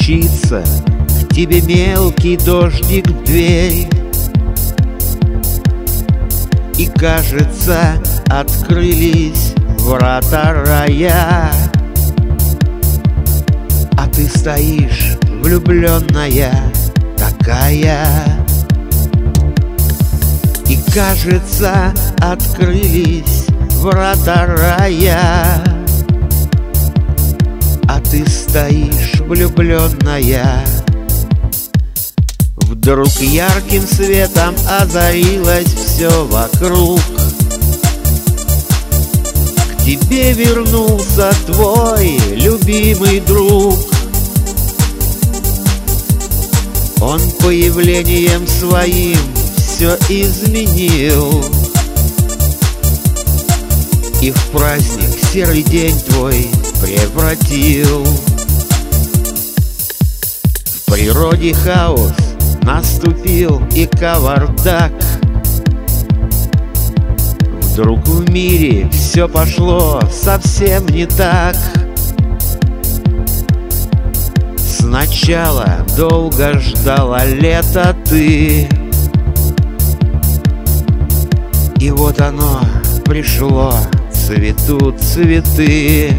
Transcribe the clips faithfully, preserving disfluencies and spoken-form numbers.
стучится к тебе мелкий дождик в дверь, и, кажется, открылись врата рая, а ты стоишь, влюбленная такая. И, кажется, открылись врата рая, а ты стоишь, влюбленная. Вдруг ярким светом озарилось все вокруг. К тебе вернулся твой любимый друг. Он появлением своим все изменил, и в праздник серый день твой превратил. В природе хаос наступил и кавардак. Вдруг в мире все пошло совсем не так. Сначала долго ждала лето ты, и вот оно пришло, цветут цветы.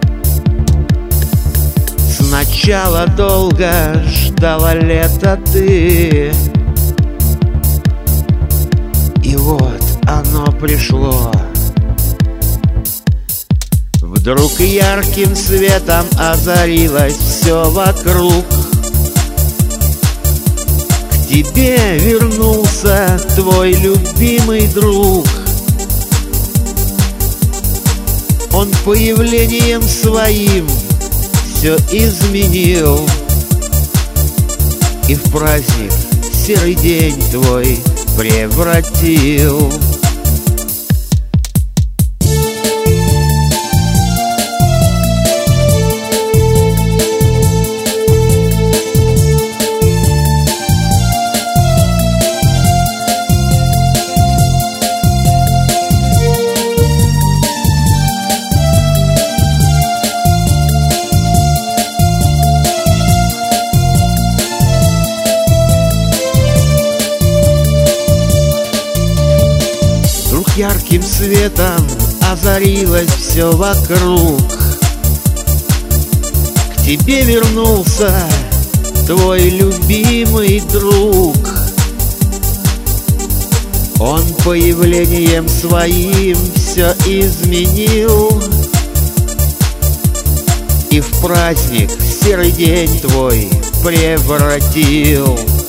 Сначала долго ждала лето ты, и вот оно пришло. Вдруг ярким светом озарилось все вокруг. К тебе вернулся твой любимый друг. Он появлением своим все изменил, и в праздник серый день твой превратил. Ярким светом озарилось все вокруг. К тебе вернулся твой любимый друг. Он появлением своим все изменил, и в праздник серый день твой превратил.